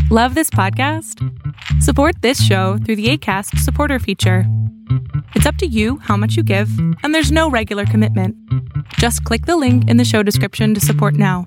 Love this podcast? Support this show through the Acast supporter feature. It's up to you how much you give, and there's no regular commitment. Just click the link in the show description to support now.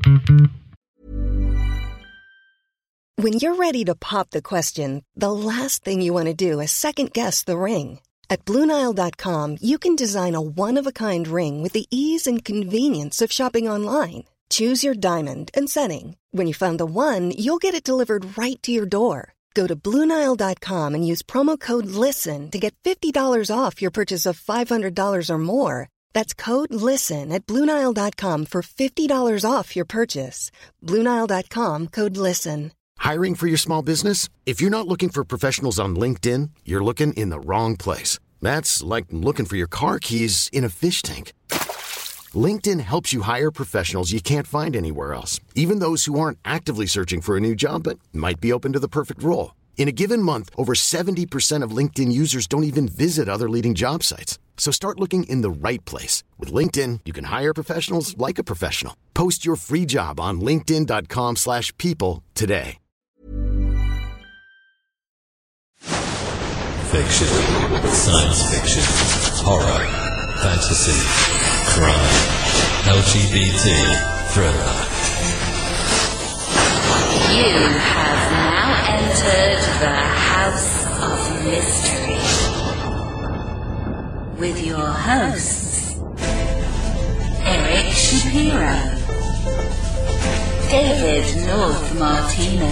When you're ready to pop the question, the last thing you want to do is second-guess the ring. At BlueNile.com, you can design a one-of-a-kind ring with the ease and convenience of shopping online. Choose your diamond and setting. When you find the one, you'll get it delivered right to your door. Go to BlueNile.com and use promo code LISTEN to get $50 off your purchase of $500 or more. That's code LISTEN at BlueNile.com for $50 off your purchase. BlueNile.com, code LISTEN. Hiring for your small business? If you're not looking for professionals on LinkedIn, you're looking in the wrong place. That's like looking for your car keys in a fish tank. LinkedIn helps you hire professionals you can't find anywhere else, even those who aren't actively searching for a new job but might be open to the perfect role. In a given month, over 70% of LinkedIn users don't even visit other leading job sites. So start looking in the right place. With LinkedIn, you can hire professionals like a professional. Post your free job on linkedin.com/people today. Fiction, science fiction, horror, fantasy, crime, LGBT, thriller. You have now entered the House of Mystery with your hosts, Eric Shapiro, David North Martino,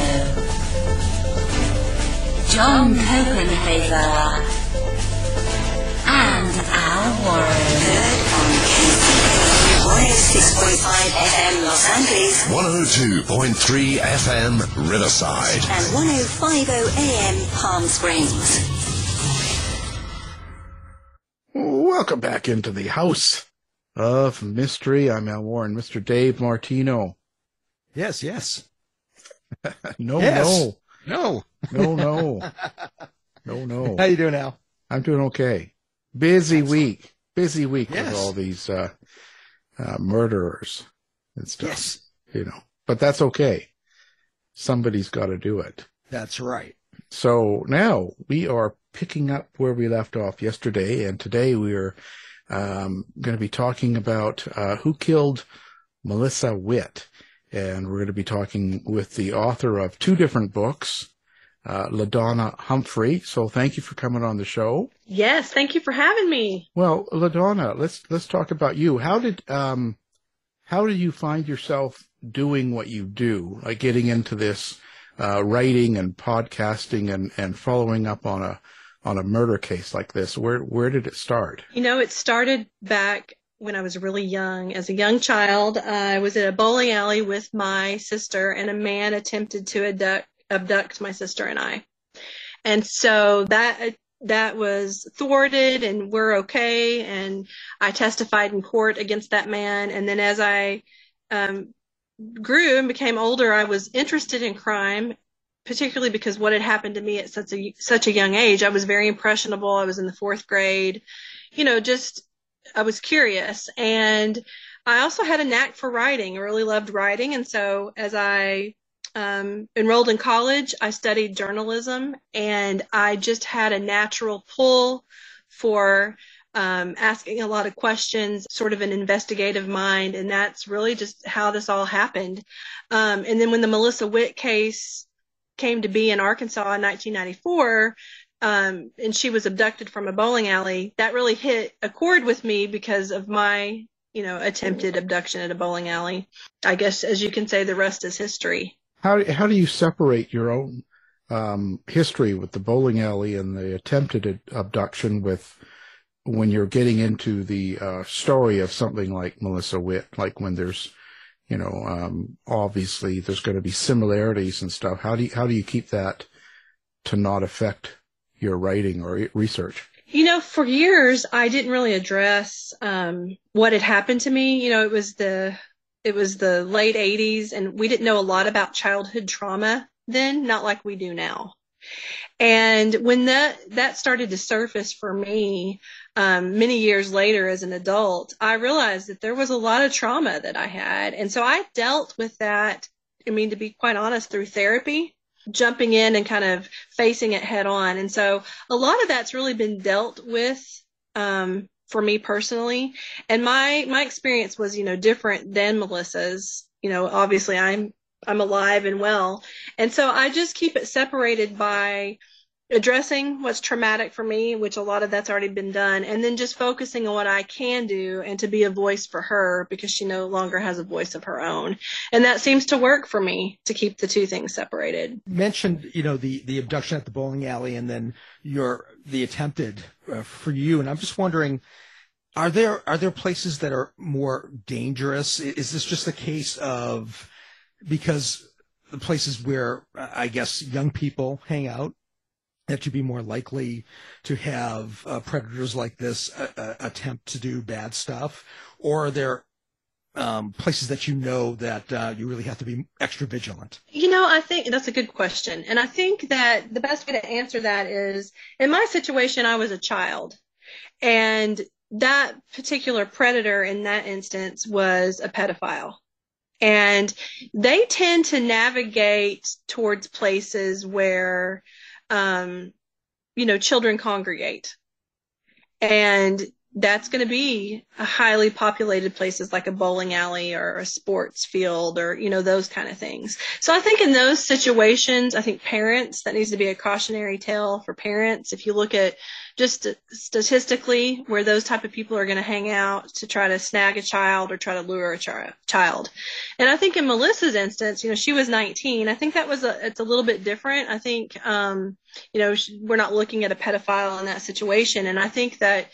John Copenhaver, and Al Warren. Heard on KCAA 106.5 FM Los Angeles, 102.3 FM Riverside, and 105.0 AM Palm Springs. Welcome back into the House of Mystery. I'm Al Warren, Mr. Dave Martino. Yes. No. How you doing, Al? I'm doing okay. Busy week Yes. with all these murderers and stuff. Yes. But that's okay. Somebody's got to do it. That's right. So now we are picking up where we left off yesterday, and today we are going to be talking about who killed Melissa Witt. And we're going to be talking with the author of two different books, LaDonna Humphrey. So thank you for coming on the show. Yes, thank you for having me. Well, LaDonna, let's talk about you. How did you find yourself doing what you do, like getting into this writing and podcasting and following up on a murder case like this? Where did it start? It started back when I was really young. As a young child, I was at a bowling alley with my sister, and a man attempted to abduct my sister and I. And so that was thwarted, and we're okay. And I testified in court against that man. And then as I grew and became older, I was interested in crime, particularly because what had happened to me at such a young age. I was very impressionable. I was in the fourth grade, I was curious. And I also had a knack for writing. I really loved writing. And so as I enrolled in college, I studied journalism, and I just had a natural pull for asking a lot of questions, sort of an investigative mind. And that's really just how this all happened. And then when the Melissa Witt case came to be in Arkansas in 1994, and she was abducted from a bowling alley, that really hit a chord with me because of my, attempted abduction at a bowling alley. I guess, as you can say, the rest is history. How do you separate your own history with the bowling alley and the attempted abduction with when you're getting into the story of something like Melissa Witt, like when there's, obviously there's going to be similarities and stuff. How do you keep that to not affect your writing or research? For years, I didn't really address what had happened to me. It was the late 80s, and we didn't know a lot about childhood trauma then, not like we do now. And when that started to surface for me, many years later as an adult, I realized that there was a lot of trauma that I had. And so I dealt with that, to be quite honest, through therapy. jumping in and kind of facing it head on. And so a lot of that's really been dealt with, for me personally. And my experience was, different than Melissa's. Obviously I'm alive and well. And so I just keep it separated by addressing what's traumatic for me, which a lot of that's already been done, and then just focusing on what I can do and to be a voice for her because she no longer has a voice of her own. And that seems to work for me to keep the two things separated. You mentioned, the abduction at the bowling alley and then the attempted for you. And I'm just wondering, are there places that are more dangerous? Is this just a case of, because the places where I guess young people hang out, that you'd be more likely to have predators like this attempt to do bad stuff? Or are there places that that you really have to be extra vigilant? I think that's a good question. And I think that the best way to answer that is, in my situation, I was a child. And that particular predator in that instance was a pedophile. And they tend to navigate towards places where children congregate. And that's going to be a highly populated places like a bowling alley or a sports field or, those kind of things. So I think in those situations, I think parents, that needs to be a cautionary tale for parents. If you look at just statistically where those type of people are going to hang out to try to snag a child or try to lure a child. And I think in Melissa's instance, she was 19. I think it's a little bit different. I think, we're not looking at a pedophile in that situation. And I think that,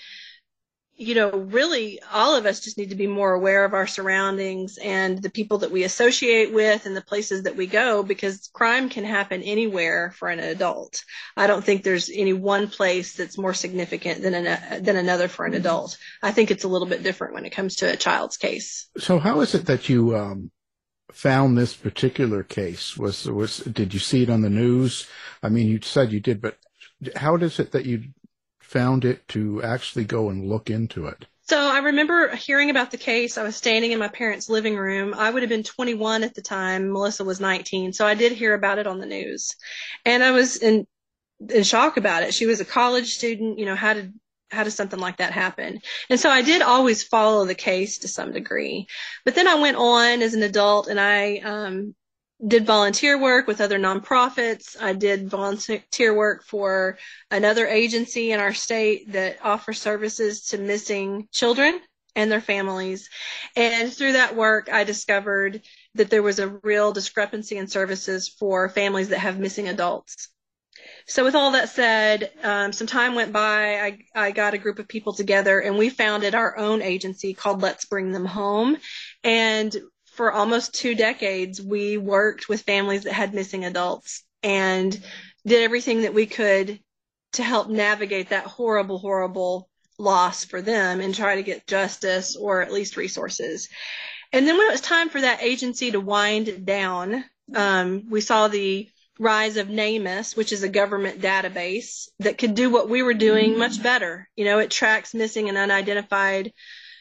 really all of us just need to be more aware of our surroundings and the people that we associate with and the places that we go, because crime can happen anywhere for an adult. I don't think there's any one place that's more significant than another for an adult. I think it's a little bit different when it comes to a child's case. So how is it that you found this particular case? Did you see it on the news? I mean, you said you did, but how is it that you found it to actually go and look into it? So I remember hearing about the case. I was standing in my parents' living room. I would have been 21 at the time. Melissa was 19. So I did hear about it on the news. And I was in shock about it. She was a college student. How does something like that happen? And so I did always follow the case to some degree. But then I went on as an adult and I did volunteer work with other nonprofits. I did volunteer work for another agency in our state that offers services to missing children and their families. And through that work, I discovered that there was a real discrepancy in services for families that have missing adults. So with all that said, some time went by. I got a group of people together and we founded our own agency called Let's Bring Them Home. And for almost 2 decades, we worked with families that had missing adults and did everything that we could to help navigate that horrible, horrible loss for them and try to get justice or at least resources. And then when it was time for that agency to wind down, we saw the rise of NamUs, which is a government database that could do what we were doing much better. It tracks missing and unidentified,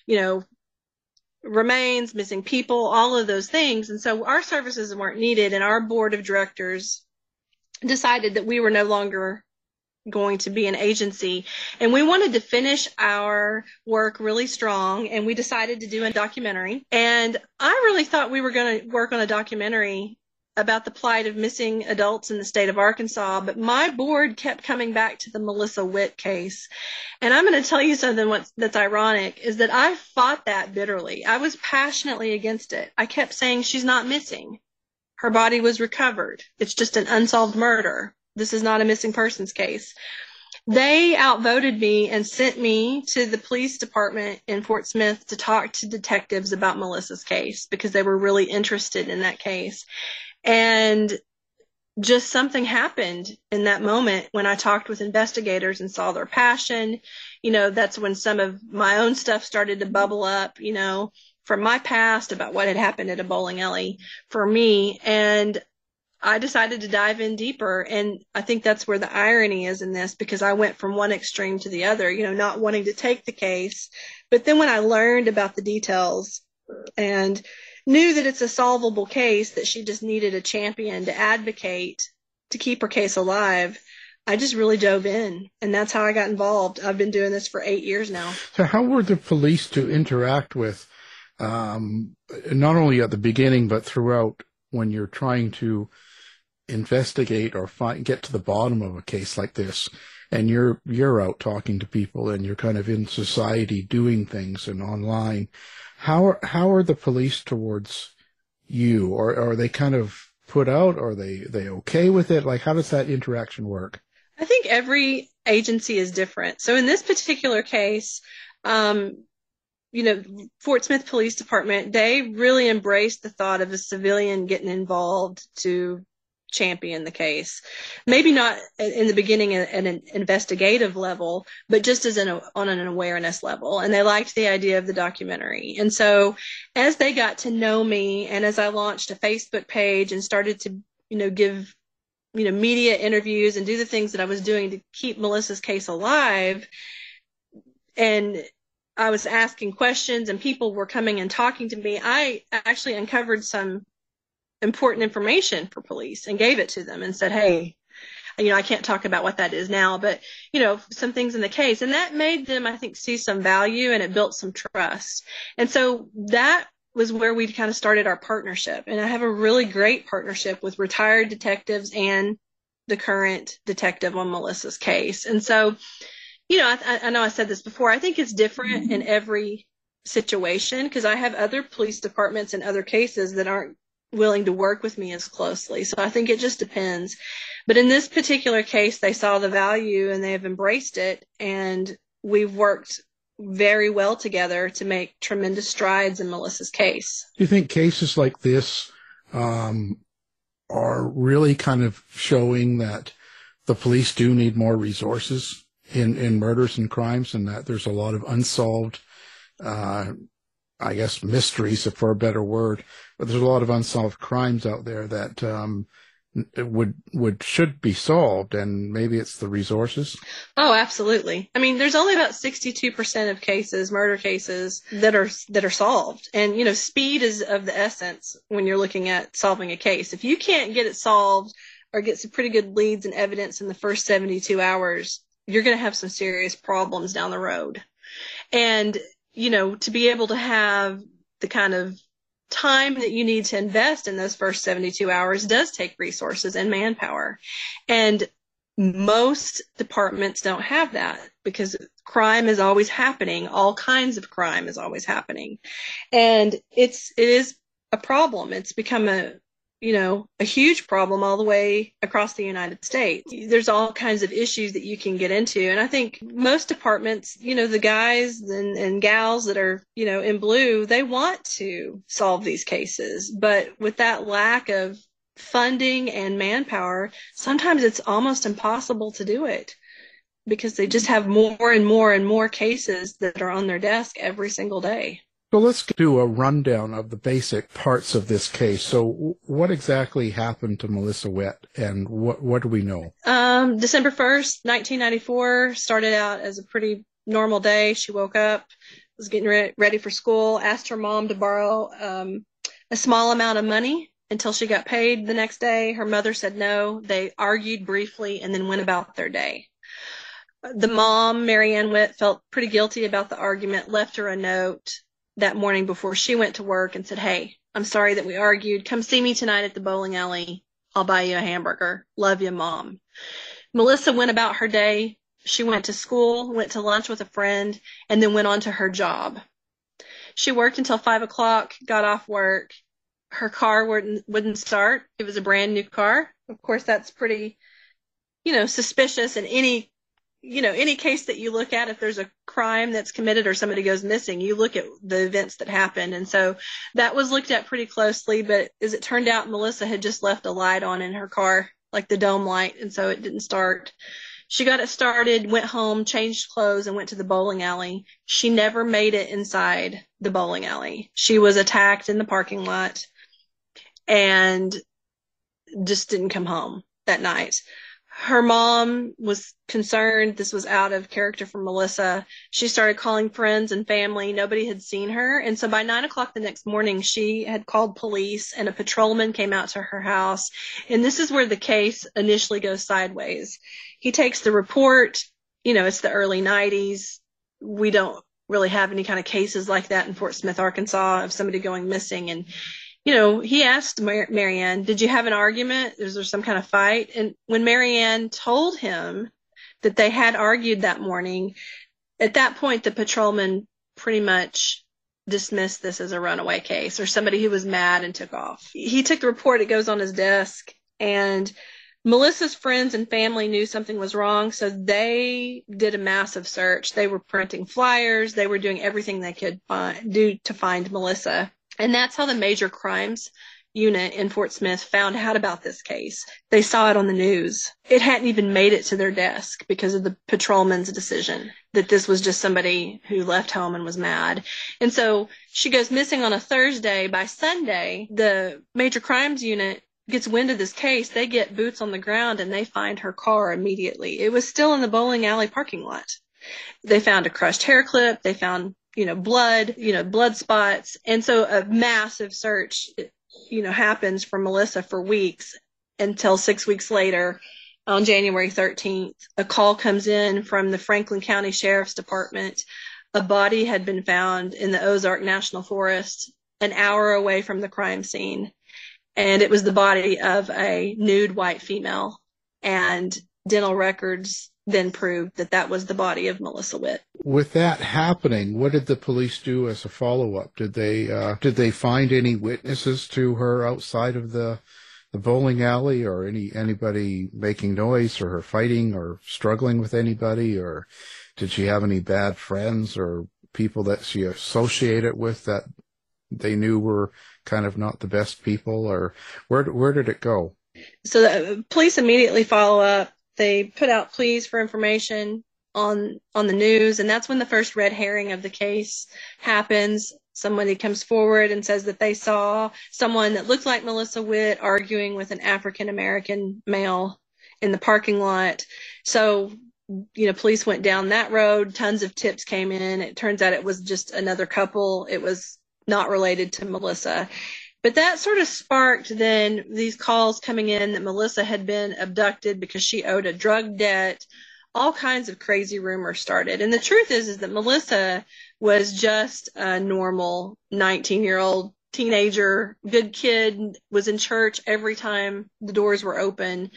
remains, missing people, all of those things. And so our services weren't needed, and our board of directors decided that we were no longer going to be an agency, and we wanted to finish our work really strong, and we decided to do a documentary. And I really thought we were going to work on a documentary about the plight of missing adults in the state of Arkansas, but my board kept coming back to the Melissa Witt case. And I'm going to tell you something that's ironic is that I fought that bitterly. I was passionately against it. I kept saying she's not missing. Her body was recovered. It's just an unsolved murder. This is not a missing persons case. They outvoted me and sent me to the police department in Fort Smith to talk to detectives about Melissa's case because they were really interested in that case. And just something happened in that moment when I talked with investigators and saw their passion. That's when some of my own stuff started to bubble up, from my past about what had happened at a bowling alley for me. And I decided to dive in deeper. And I think that's where the irony is in this, because I went from one extreme to the other, not wanting to take the case. But then when I learned about the details and knew that it's a solvable case, that she just needed a champion to advocate to keep her case alive, I just really dove in, and that's how I got involved. I've been doing this for 8 years now. So how were the police to interact with, not only at the beginning, but throughout when you're trying to investigate or get to the bottom of a case like this, and you're out talking to people and you're kind of in society doing things and online? How are the police towards you, or are they kind of put out? Are they okay with it? Like, how does that interaction work? I think every agency is different. So in this particular case, Fort Smith Police Department, they really embraced the thought of a civilian getting involved to champion the case. Maybe not in the beginning at an investigative level, but just as on an awareness level. And they liked the idea of the documentary. And so as they got to know me, and as I launched a Facebook page and started to, give, media interviews and do the things that I was doing to keep Melissa's case alive, and I was asking questions and people were coming and talking to me, I actually uncovered some important information for police and gave it to them and said, hey, I can't talk about what that is now, but, some things in the case. And that made them, I think, see some value, and it built some trust. And so that was where we kind of started our partnership. And I have a really great partnership with retired detectives and the current detective on Melissa's case. And so, I know I said this before, I think it's different in every situation, because I have other police departments and other cases that aren't willing to work with me as closely. So I think it just depends. But in this particular case, they saw the value and they have embraced it. And we've worked very well together to make tremendous strides in Melissa's case. Do you think cases like this are really kind of showing that the police do need more resources in murders and crimes, and that there's a lot of unsolved mysteries, if for a better word, but there's a lot of unsolved crimes out there that should be solved, and maybe it's the resources? Oh, absolutely. I mean, there's only about 62% of cases, murder cases, that are solved. And, speed is of the essence when you're looking at solving a case. If you can't get it solved or get some pretty good leads and evidence in the first 72 hours, you're going to have some serious problems down the road. And to be able to have the kind of time that you need to invest in those first 72 hours does take resources and manpower. And most departments don't have that, because crime is always happening. All kinds of crime is always happening. And it is a problem. It's become a huge problem all the way across the United States. There's all kinds of issues that you can get into. And I think most departments, the guys and gals that are, in blue, they want to solve these cases. But with that lack of funding and manpower, sometimes it's almost impossible to do it, because they just have more and more and more cases that are on their desk every single day. So let's do a rundown of the basic parts of this case. So what exactly happened to Melissa Witt, and what do we know? December 1st, 1994 started out as a pretty normal day. She woke up, was getting ready for school, asked her mom to borrow a small amount of money until she got paid the next day. Her mother said no. They argued briefly and then went about their day. The mom, Mary Ann Witt, felt pretty guilty about the argument, left her a note that morning before she went to work and said, hey, I'm sorry that we argued. Come see me tonight at the bowling alley. I'll buy you a hamburger. Love you, Mom. Melissa went about her day. She went to school, went to lunch with a friend, and then went on to her job. She worked until 5 o'clock, got off work. Her car wouldn't start. It was a brand new car. Of course, that's pretty, suspicious in any case that you look at. If there's a crime that's committed or somebody goes missing, you look at the events that happened. And so that was looked at pretty closely. But as it turned out, Melissa had just left a light on in her car, like the dome light, and so it didn't start. She got it started, went home, changed clothes, and went to the bowling alley. She never made it inside the bowling alley. She was attacked in the parking lot and just didn't come home that night. Her mom was concerned. This was out of character for Melissa. She started calling friends and family. Nobody had seen her. And so by 9 o'clock the next morning, she had called police and a patrolman came out to her house. And this is where the case initially goes sideways. He takes the report. It's the early 90s. We don't really have any kind of cases like that in Fort Smith, Arkansas, of somebody going missing. And he asked Marianne, did you have an argument? Is there some kind of fight? And when Marianne told him that they had argued that morning, at that point, the patrolman pretty much dismissed this as a runaway case or somebody who was mad and took off. He took the report. It goes on his desk. And Melissa's friends and family knew something was wrong, so they did a massive search. They were printing flyers. They were doing everything they could do to find Melissa. And that's how the Major Crimes Unit in Fort Smith found out about this case. They saw it on the news. It hadn't even made it to their desk because of the patrolman's decision that this was just somebody who left home and was mad. And so she goes missing on a Thursday. By Sunday, the Major Crimes Unit gets wind of this case. They get boots on the ground and they find her car immediately. It was still in the bowling alley parking lot. They found a crushed hair clip. They found blood spots. And so a massive search, happens for Melissa for weeks until 6 weeks later, on January 13th, a call comes in from the Franklin County Sheriff's Department. A body had been found in the Ozark National Forest an hour away from the crime scene. And it was the body of a nude white female. And dental records then proved that that was the body of Melissa Witt. With that happening, what did the police do as a follow-up? Did they find any witnesses to her outside of the bowling alley, or anybody making noise, or her fighting or struggling with anybody, or did she have any bad friends or people that she associated with that they knew were kind of not the best people, or where did it go? So the police immediately follow up. They put out pleas for information on the news, and that's when the first red herring of the case happens. Somebody comes forward and says that they saw someone that looked like Melissa Witt arguing with an African-American male in the parking lot. So, police went down that road. Tons of tips came in. It turns out it was just another couple. It was not related to Melissa. But that sort of sparked then these calls coming in that Melissa had been abducted because she owed a drug debt. All kinds of crazy rumors started. And the truth is that Melissa was just a normal 19-year-old teenager, good kid, was in church every time the doors were open,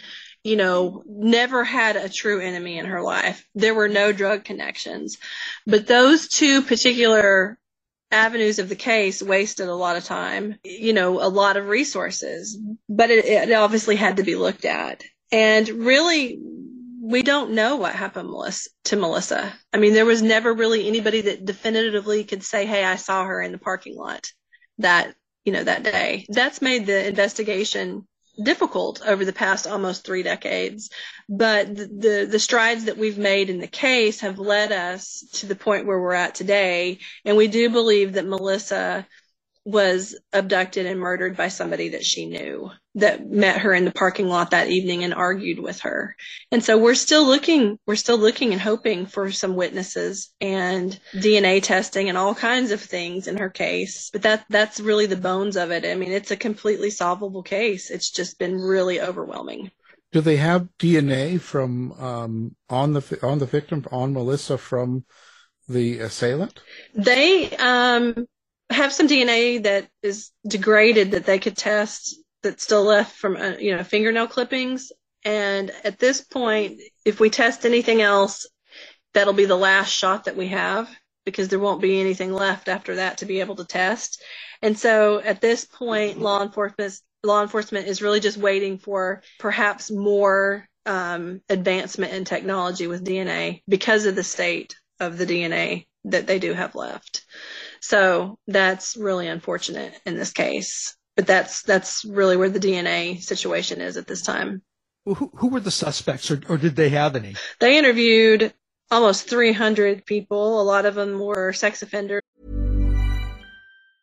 never had a true enemy in her life. There were no drug connections. But those two particular avenues of the case wasted a lot of time, a lot of resources, but it obviously had to be looked at. And really, we don't know what happened to Melissa. I mean, there was never really anybody that definitively could say, hey, I saw her in the parking lot that day. That's made the investigation difficult over the past almost 3 decades. But the strides that we've made in the case have led us to the point where we're at today. And we do believe that Melissa was abducted and murdered by somebody that she knew, that met her in the parking lot that evening and argued with her. And so we're still looking and hoping for some witnesses and DNA testing and all kinds of things in her case. But that's really the bones of it. I mean, it's a completely solvable case. It's just been really overwhelming. Do they have DNA from on the victim, on Melissa, from the assailant? They have some DNA that is degraded that they could test, that's still left from fingernail clippings. And at this point, if we test anything else, that'll be the last shot that we have, because there won't be anything left after that to be able to test. And so at this point, law enforcement is really just waiting for perhaps more advancement in technology with DNA because of the state of the DNA that they do have left. So that's really unfortunate in this case. But that's really where the DNA situation is at this time. Well, who were the suspects, or did they have any? They interviewed almost 300 people. A lot of them were sex offenders.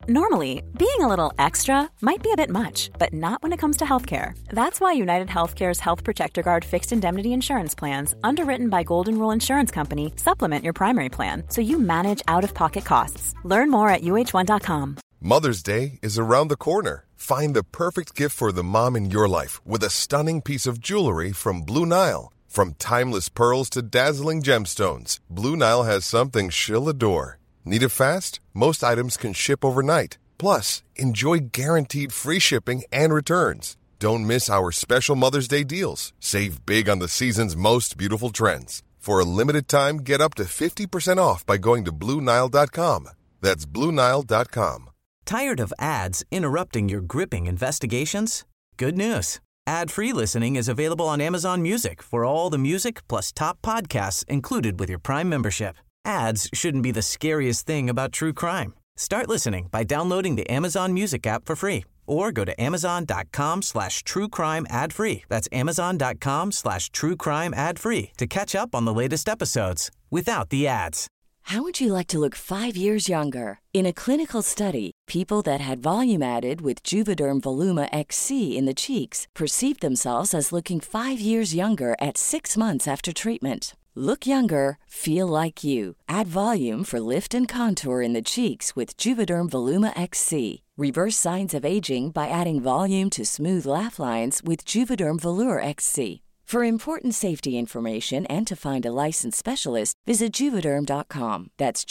Normally, being a little extra might be a bit much, but not when it comes to healthcare. That's why United Healthcare's Health Protector Guard fixed indemnity insurance plans, underwritten by Golden Rule Insurance Company, supplement your primary plan so you manage out-of-pocket costs. Learn more at uh1.com. Mother's Day is around the corner. Find the perfect gift for the mom in your life with a stunning piece of jewelry from Blue Nile. From timeless pearls to dazzling gemstones, Blue Nile has something she'll adore. Need it fast? Most items can ship overnight. Plus, enjoy guaranteed free shipping and returns. Don't miss our special Mother's Day deals. Save big on the season's most beautiful trends. For a limited time, get up to 50% off by going to BlueNile.com. That's BlueNile.com. Tired of ads interrupting your gripping investigations? Good news. Ad-free listening is available on Amazon Music for all the music plus top podcasts included with your Prime membership. Ads shouldn't be the scariest thing about true crime. Start listening by downloading the Amazon Music app for free or go to amazon.com/truecrime ad-free. That's amazon.com/truecrime ad-free to catch up on the latest episodes without the ads. How would you like to look 5 years younger? In a clinical study, people that had volume added with Juvederm Voluma XC in the cheeks perceived themselves as looking 5 years younger at 6 months after treatment. Look younger, feel like you. Add volume for lift and contour in the cheeks with Juvederm Voluma XC. Reverse signs of aging by adding volume to smooth laugh lines with Juvederm Volure XC. For important safety information and to find a licensed specialist, visit Juvederm.com. That's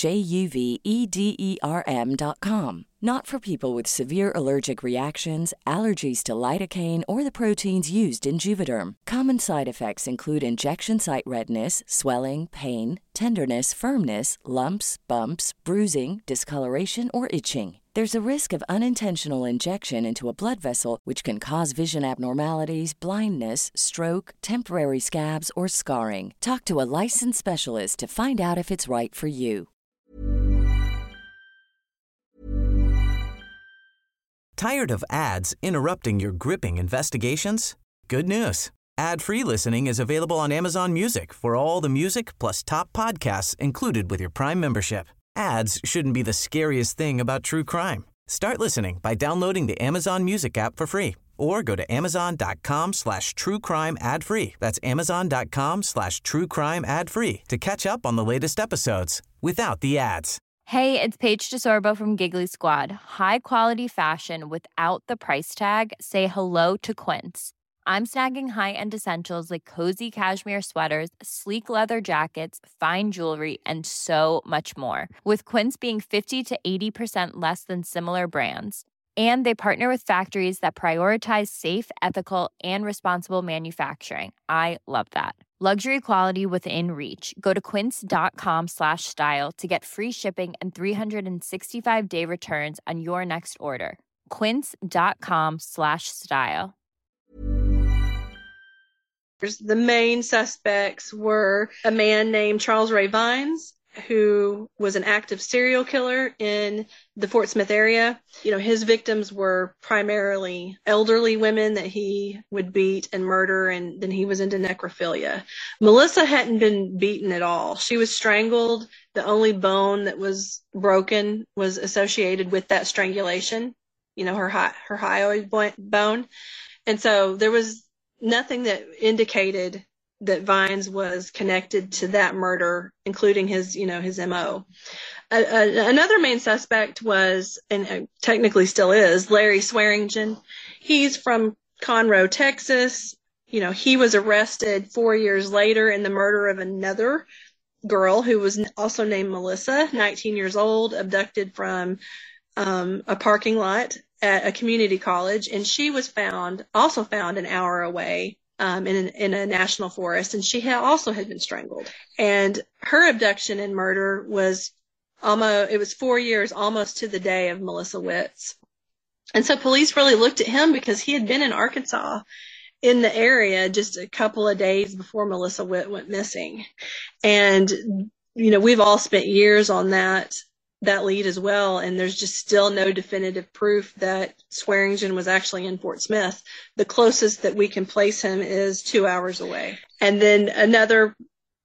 JUVEDERM.com. Not for people with severe allergic reactions, allergies to lidocaine, or the proteins used in Juvederm. Common side effects include injection site redness, swelling, pain, tenderness, firmness, lumps, bumps, bruising, discoloration, or itching. There's a risk of unintentional injection into a blood vessel, which can cause vision abnormalities, blindness, stroke, temporary scabs, or scarring. Talk to a licensed specialist to find out if it's right for you. Tired of ads interrupting your gripping investigations? Good news. Ad-free listening is available on Amazon Music for all the music plus top podcasts included with your Prime membership. Ads shouldn't be the scariest thing about true crime. Start listening by downloading the Amazon Music app for free or go to amazon.com/truecrime ad-free. That's amazon.com/truecrime ad-free to catch up on the latest episodes without the ads. Hey, it's Paige DeSorbo from Giggly Squad. High quality fashion without the price tag. Say hello to Quince. I'm snagging high-end essentials like cozy cashmere sweaters, sleek leather jackets, fine jewelry, and so much more. With Quince being 50 to 80% less than similar brands. And they partner with factories that prioritize safe, ethical, and responsible manufacturing. I love that. Luxury quality within reach. Go to quince.com/style to get free shipping and 365-day returns on your next order. Quince.com/style. The main suspects were a man named Charles Ray Vines, who was an active serial killer in the Fort Smith area. You know, his victims were primarily elderly women that he would beat and murder, and then he was into necrophilia. Melissa hadn't been beaten at all. She was strangled. The only bone that was broken was associated with that strangulation, you know, her hyoid bone. And so there was nothing that indicated that Vines was connected to that murder, including his MO. Another main suspect was, and technically still is, Larry Swearingen. He's from Conroe, Texas. You know, he was arrested 4 years later in the murder of another girl who was also named Melissa, 19 years old, abducted from a parking lot at a community college, and she was also found an hour away in a national forest, and she also had been strangled. And her abduction and murder was 4 years, almost to the day of Melissa Witt's. And so police really looked at him because he had been in Arkansas in the area just a couple of days before Melissa Witt went missing. And, you know, we've all spent years on that lead as well, and there's just still no definitive proof that Swearingen was actually in Fort Smith. The closest that we can place him is 2 hours away. And then another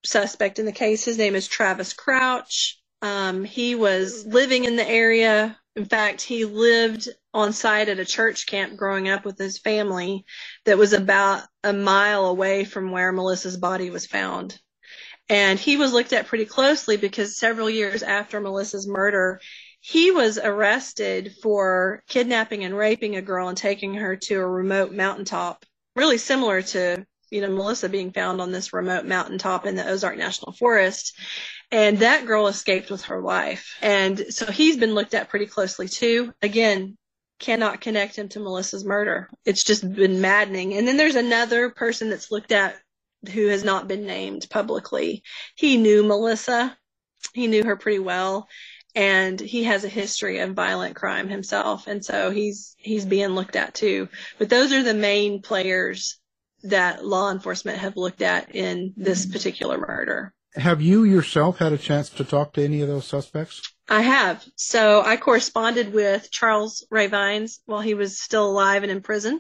suspect in the case, his name is Travis Crouch. He was living in the area In fact, he lived on site at a church camp growing up with his family that was about a mile away from where Melissa's body was found. And he was looked at pretty closely because several years after Melissa's murder, he was arrested for kidnapping and raping a girl and taking her to a remote mountaintop, really similar to, Melissa being found on this remote mountaintop in the Ozark National Forest. And that girl escaped with her life. And so he's been looked at pretty closely too. Again, cannot connect him to Melissa's murder. It's just been maddening. And then there's another person that's looked at who has not been named publicly. He knew Melissa. He knew her pretty well. And he has a history of violent crime himself. And so he's being looked at too. But those are the main players that law enforcement have looked at in this particular murder. Have you yourself had a chance to talk to any of those suspects? I have. So I corresponded with Charles Ray Vines while he was still alive and in prison.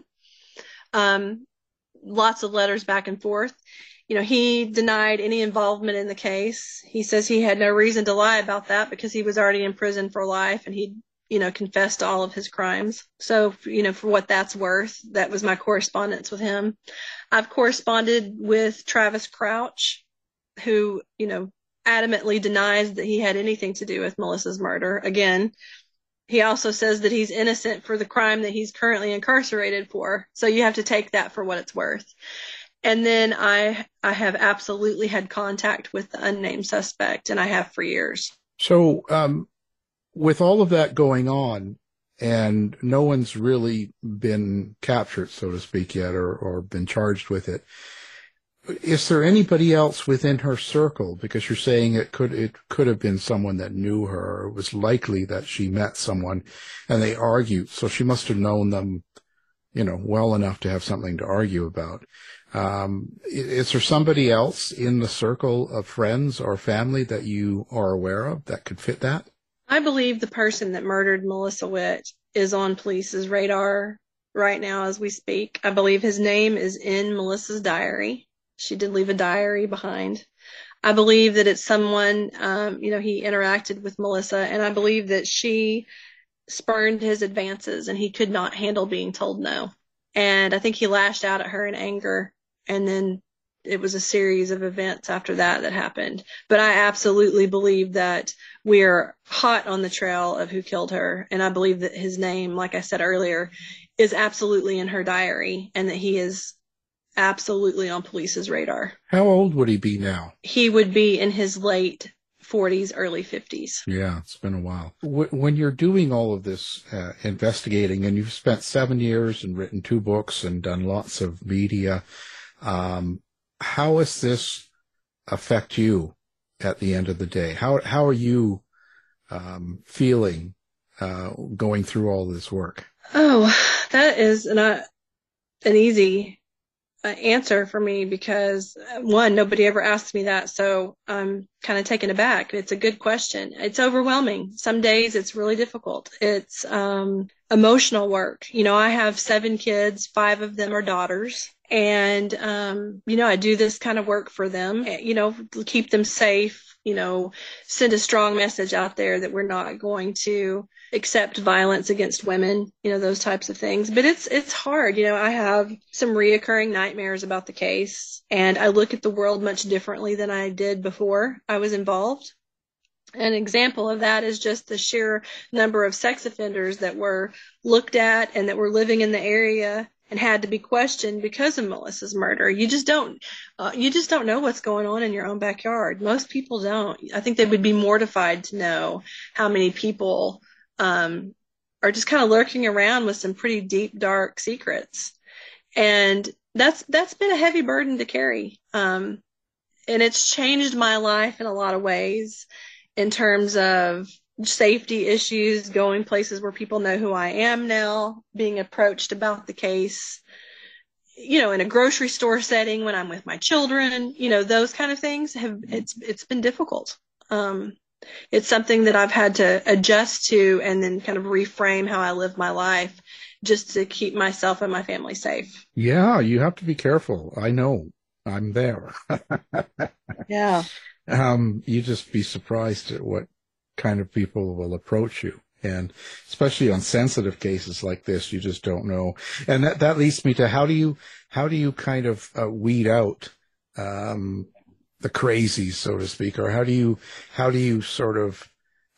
Lots of letters back and forth. He denied any involvement in the case. He says he had no reason to lie about that because he was already in prison for life and he, confessed to all of his crimes. So, for what that's worth, that was my correspondence with him. I've corresponded with Travis Crouch, who, adamantly denies that he had anything to do with Melissa's murder. Again, he also says that he's innocent for the crime that he's currently incarcerated for. So you have to take that for what it's worth. And then I have absolutely had contact with the unnamed suspect, and I have for years. So with all of that going on, and no one's really been captured, so to speak, yet, or been charged with it, is there anybody else within her circle? Because you're saying it could have been someone that knew her. Or it was likely that she met someone and they argued. So she must have known them, well enough to have something to argue about. Is there somebody else in the circle of friends or family that you are aware of that could fit that? I believe the person that murdered Melissa Witt is on police's radar right now as we speak. I believe his name is in Melissa's diary. She did leave a diary behind. I believe that it's someone, he interacted with Melissa, and I believe that she spurned his advances and he could not handle being told no. And I think he lashed out at her in anger, and then it was a series of events after that happened. But I absolutely believe that we're hot on the trail of who killed her, and I believe that his name, like I said earlier, is absolutely in her diary, and that he is absolutely on police's radar. How old would he be now? He would be in his late 40s, early 50s. Yeah, it's been a while. When you're doing all of this investigating, and you've spent 7 years and written 2 books and done lots of media, how does this affect you at the end of the day? How are you feeling going through all this work? Oh, that is not an easy answer for me because, one, nobody ever asked me that, so I'm kind of taken aback. It's a good question. It's overwhelming. Some days it's really difficult. It's emotional work. I have 7 kids, 5 of them are daughters. And, I do this kind of work for them, keep them safe, send a strong message out there that we're not going to accept violence against women, those types of things. But it's hard. I have some reoccurring nightmares about the case, and I look at the world much differently than I did before I was involved. An example of that is just the sheer number of sex offenders that were looked at and that were living in the area and had to be questioned because of Melissa's murder. You just don't know what's going on in your own backyard. Most people don't. I think they would be mortified to know how many people are just kind of lurking around with some pretty deep, dark secrets. And that's been a heavy burden to carry. And it's changed my life in a lot of ways in terms of safety issues, going places where people know who I am now, being approached about the case, in a grocery store setting when I'm with my children, those kind of things it's been difficult. It's something that I've had to adjust to and then kind of reframe how I live my life just to keep myself and my family safe. Yeah, you have to be careful. I know. I'm there. Yeah. You just be surprised at what kind of people will approach you. And especially on sensitive cases like this, you just don't know. And that leads me to how do you kind of weed out the crazies, so to speak, or how do you sort of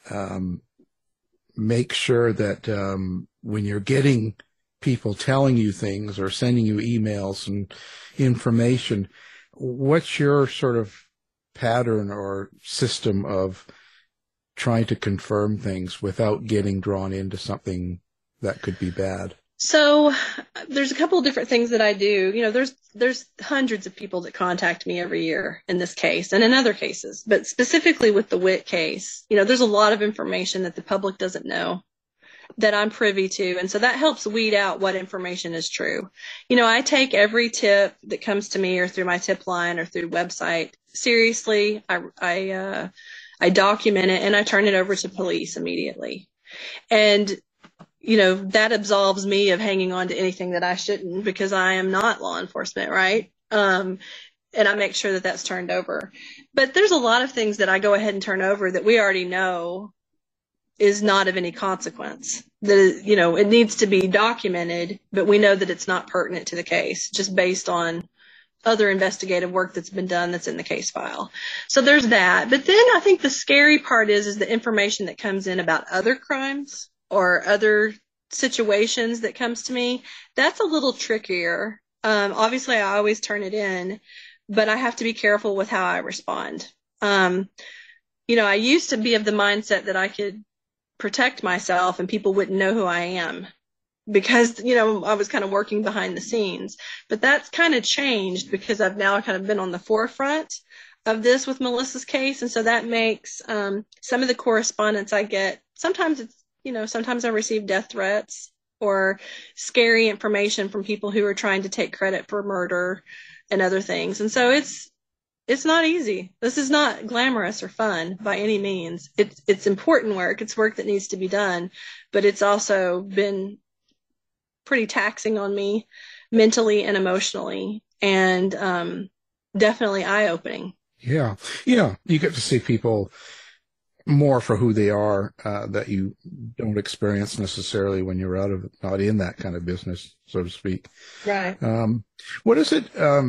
make sure that when you're getting people telling you things or sending you emails and information, what's your sort of pattern or system of trying to confirm things without getting drawn into something that could be bad? So there's a couple of different things that I do. You know, there's hundreds of people that contact me every year in this case and in other cases, but specifically with the Witt case, you know, there's a lot of information that the public doesn't know that I'm privy to. And so that helps weed out what information is true. You know, I take every tip that comes to me or through my tip line or through website seriously. I document it and I turn it over to police immediately. And you know, that absolves me of hanging on to anything that I shouldn't, because I am not law enforcement, right? And I make sure that that's turned over. But there's a lot of things that I go ahead and turn over that we already know is not of any consequence. That, you know, it needs to be documented, but we know that it's not pertinent to the case, just based on other investigative work that's been done that's in the case file. So there's that. But then I think the scary part is the information that comes in about other crimes or other situations that comes to me. That's a little trickier. Obviously, I always turn it in, but I have to be careful with how I respond. You know, I used to be of the mindset that I could protect myself and people wouldn't know who I am because, you know, I was kind of working behind the scenes. But that's kind of changed because I've now kind of been on the forefront of this with Melissa's case. And so that makes some of the correspondence I get, sometimes it's, you know, sometimes I receive death threats or scary information from people who are trying to take credit for murder and other things. And so it's not easy. This is not glamorous or fun by any means. It's important work. It's work that needs to be done, but it's also been pretty taxing on me mentally and emotionally, and definitely eye-opening. Yeah. You get to see people more for who they are, that you don't experience necessarily when you're not in that kind of business, so to speak. Right. What is it,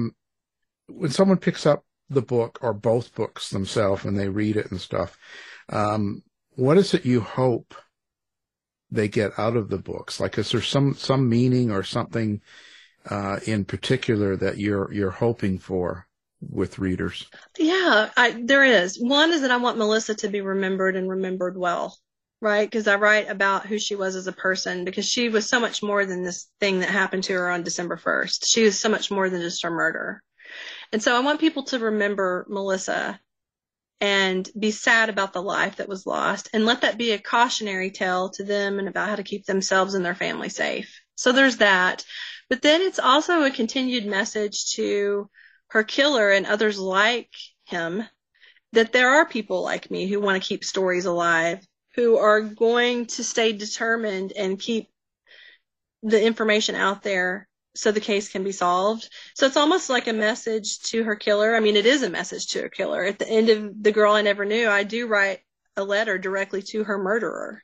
when someone picks up the book or both books themselves and they read it and stuff, what is it you hope they get out of the books? Like, is there some meaning or something, in particular that you're hoping for with readers? Yeah, there is. One is that I want Melissa to be remembered and remembered well, right? Because I write about who she was as a person, because she was so much more than this thing that happened to her on December 1st. She was so much more than just her murder. And so I want people to remember Melissa and be sad about the life that was lost, and let that be a cautionary tale to them and about how to keep themselves and their family safe. So there's that. But then it's also a continued message to her killer and others like him that there are people like me who want to keep stories alive, who are going to stay determined and keep the information out there so the case can be solved. So it's almost like a message to her killer. I mean, it is a message to her killer. At the end of The Girl I Never Knew, I do write a letter directly to her murderer.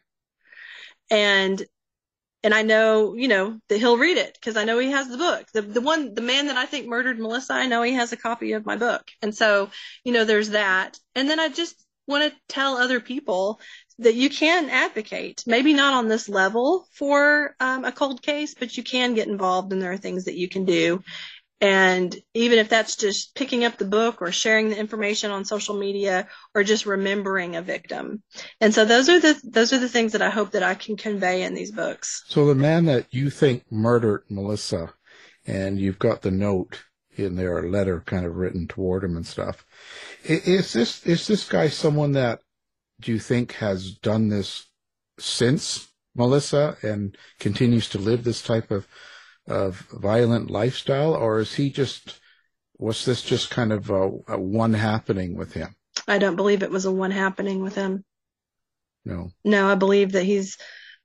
And I know, you know, that he'll read it because I know he has the book. The man that I think murdered Melissa, I know he has a copy of my book. And so, you know, there's that. And then I just want to tell other people that you can advocate, maybe not on this level for a cold case, but you can get involved and there are things that you can do. And even if that's just picking up the book or sharing the information on social media or just remembering a victim. And so those are the things that I hope that I can convey in these books. So the man that you think murdered Melissa, and you've got the note in there, a letter kind of written toward him and stuff. Is this guy someone that do you think has done this since Melissa and continues to live this type of violent lifestyle, or was this just kind of a one happening with him? I don't believe it was a one happening with him. No, I believe that he's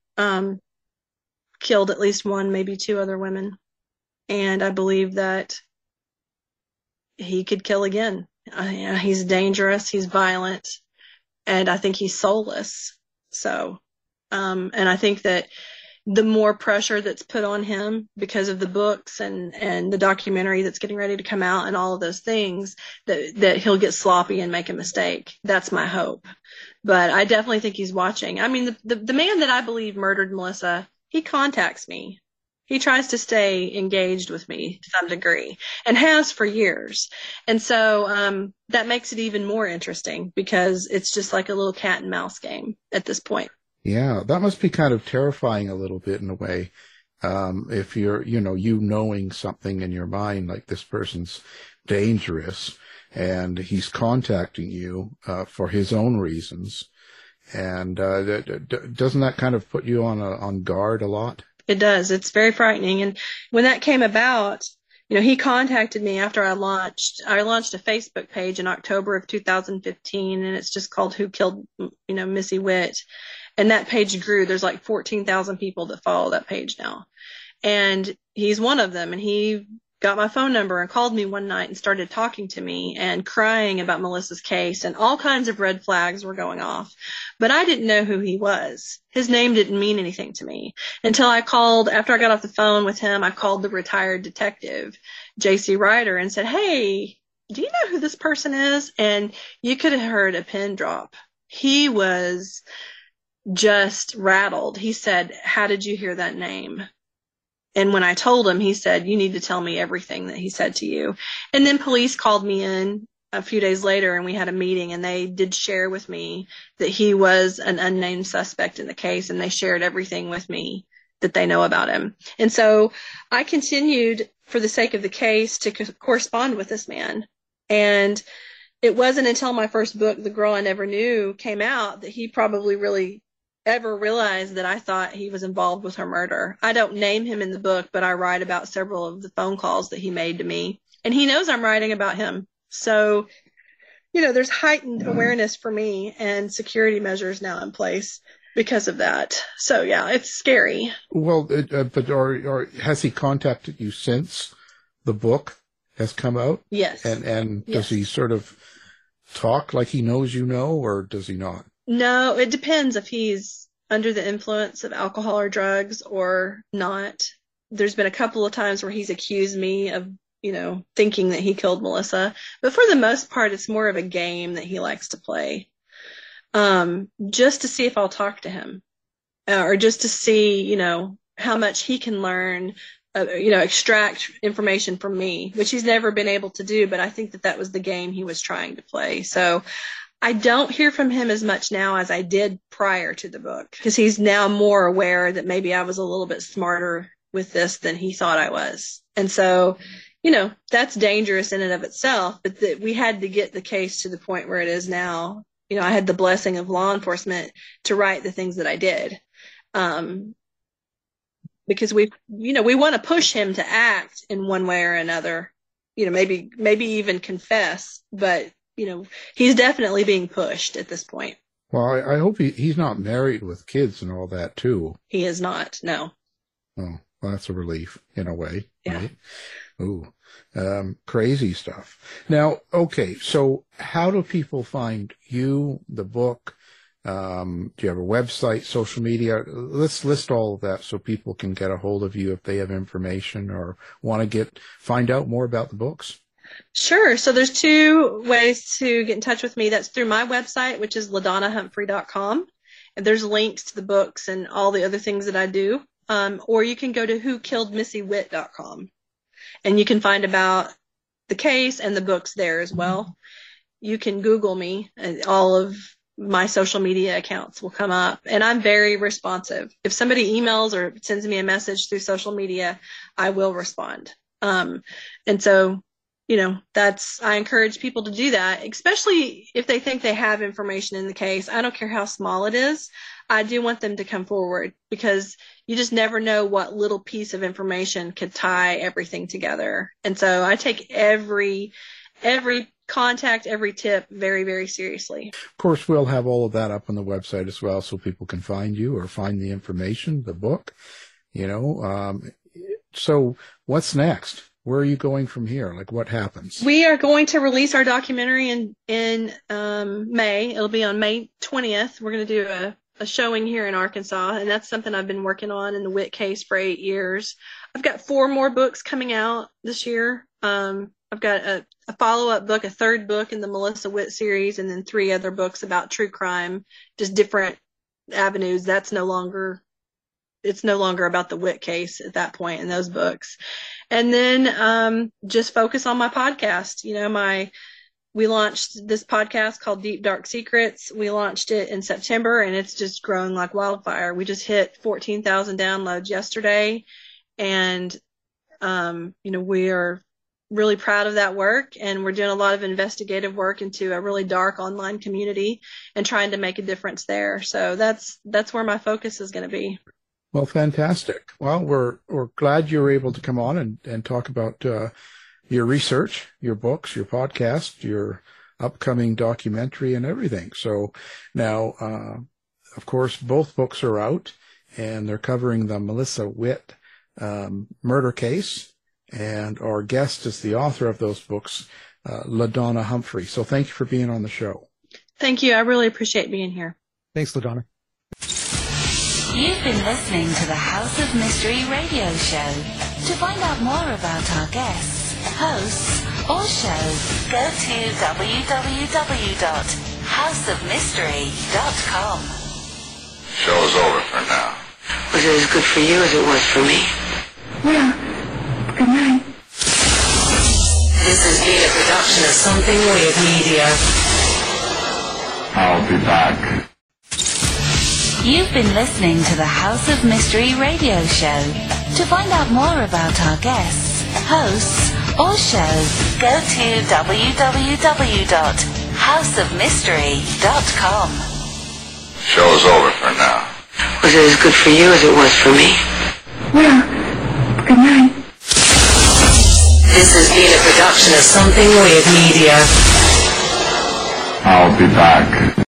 killed at least one, maybe two other women. And I believe that he could kill again. He's dangerous, he's violent, and I think he's soulless. So And I think that the more pressure that's put on him because of the books and the documentary that's getting ready to come out and all of those things, that he'll get sloppy and make a mistake. That's my hope. But I definitely think he's watching. I mean, the man that I believe murdered Melissa, he contacts me. He tries to stay engaged with me to some degree and has for years. And so that makes it even more interesting because it's just like a little cat and mouse game at this point. Yeah, that must be kind of terrifying a little bit in a way. If you're, you knowing something in your mind, like this person's dangerous and he's contacting you for his own reasons. And doesn't that kind of put you on guard a lot? It does. It's very frightening. And when that came about, he contacted me after I launched a Facebook page in October of 2015, and it's just called Who Killed, Missy Witt. And that page grew. There's like 14,000 people that follow that page now. And he's one of them. And he got my phone number and called me one night and started talking to me and crying about Melissa's case, and all kinds of red flags were going off. But I didn't know who he was. His name didn't mean anything to me until after I got off the phone with him, I called the retired detective, J.C. Ryder, and said, "Hey, do you know who this person is?" And you could have heard a pin drop. He was just rattled. He said, "How did you hear that name?" And when I told him, he said, "You need to tell me everything that he said to you." And then police called me in a few days later, and we had a meeting, and they did share with me that he was an unnamed suspect in the case, and they shared everything with me that they know about him. And so I continued, for the sake of the case, to correspond with this man. And it wasn't until my first book, The Girl I Never Knew, came out that he probably really ever realized that I thought he was involved with her murder. I don't name him in the book, but I write about several of the phone calls that he made to me, and he knows I'm writing about him. So, there's heightened awareness for me and security measures now in place because of that. So yeah, it's scary. Well, but has he contacted you since the book has come out? Yes. And yes. Does he sort of talk like he knows or does he not? No, it depends if he's under the influence of alcohol or drugs or not. There's been a couple of times where he's accused me of, thinking that he killed Melissa. But for the most part, it's more of a game that he likes to play, just to see if I'll talk to him or just to see, how much he can learn, extract information from me, which he's never been able to do. But I think that was the game he was trying to play. So I don't hear from him as much now as I did prior to the book, because he's now more aware that maybe I was a little bit smarter with this than he thought I was. And so, that's dangerous in and of itself, but that we had to get the case to the point where it is now. I had the blessing of law enforcement to write the things that I did. Because we want to push him to act in one way or another, maybe even confess, but he's definitely being pushed at this point. Well, I hope he's not married with kids and all that too. He is not, no. Oh, well, that's a relief in a way. Yeah. Right? Ooh, crazy stuff. Now, okay, so how do people find you, the book? Do you have a website, social media? Let's list all of that so people can get a hold of you if they have information or want to find out more about the books. Sure. So there's two ways to get in touch with me. That's through my website, which is LaDonnaHumphrey.com. And there's links to the books and all the other things that I do. Or you can go to WhoKilledMissyWitt.com. And you can find about the case and the books there as well. You can Google me, and all of my social media accounts will come up. And I'm very responsive. If somebody emails or sends me a message through social media, I will respond. And so, I encourage people to do that, especially if they think they have information in the case. I don't care how small it is. I do want them to come forward, because you just never know what little piece of information could tie everything together. And so I take every contact, every tip very, very seriously. Of course, we'll have all of that up on the website as well, so people can find you or find the information, the book, So what's next? Where are you going from here? Like, what happens? We are going to release our documentary in May. It'll be on May 20th. We're going to do showing here in Arkansas, and that's something I've been working on in the Witt case for 8 years. I've got 4 more books coming out this year. I've got a follow-up book, a 3rd book in the Melissa Witt series, and then 3 other books about true crime, just different avenues. It's no longer about the Witt case at that point in those books. And then just focus on my podcast. We launched this podcast called Deep Dark Secrets. We launched it in September, and it's just growing like wildfire. We just hit 14,000 downloads yesterday, and we are really proud of that work, and we're doing a lot of investigative work into a really dark online community and trying to make a difference there. So that's where my focus is going to be. Well, fantastic. Well, we're glad you were able to come on and talk about your research, your books, your podcast, your upcoming documentary, and everything. So now, of course, both books are out, and they're covering the Melissa Witt murder case. And our guest is the author of those books, LaDonna Humphrey. So thank you for being on the show. Thank you. I really appreciate being here. Thanks, LaDonna. You've been listening to the House of Mystery radio show. To find out more about our guests, hosts, or shows, go to www.houseofmystery.com. Show's over for now. Was it as good for you as it was for me? Yeah. Good night. This has been a production of Something Weird Media. I'll be back. You've been listening to the House of Mystery radio show. To find out more about our guests, hosts, or shows, go to www.houseofmystery.com. Show's over for now. Was it as good for you as it was for me? Yeah. Good night. This has been a production of Something Weird Media. I'll be back.